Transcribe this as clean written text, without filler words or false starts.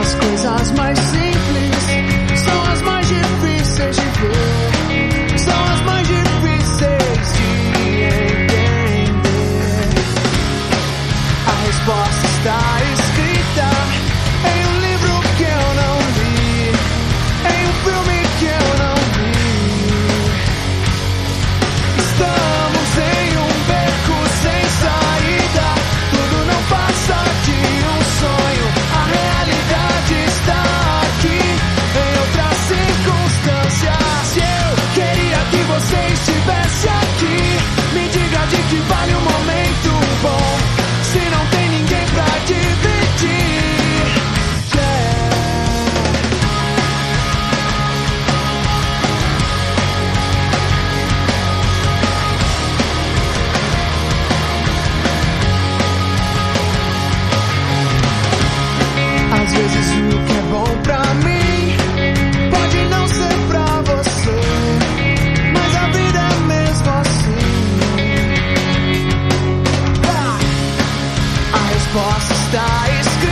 As coisas mais simples são as mais difíceis de ver, são as mais difíceis de entender. A resposta está escrita em um livro que eu não li, em um filme que eu não vi. Estamos em um beco sem saída, tudo não passa de um sonho. A realidade está aqui, em outras circunstâncias. Eu queria que você estivesse aqui. Me diga de que vale um momento bom, se não tem ninguém pra dividir. Às vezes o que é bom pra mim pode não ser pra você, mas a vida é mesmo assim. A resposta está escrita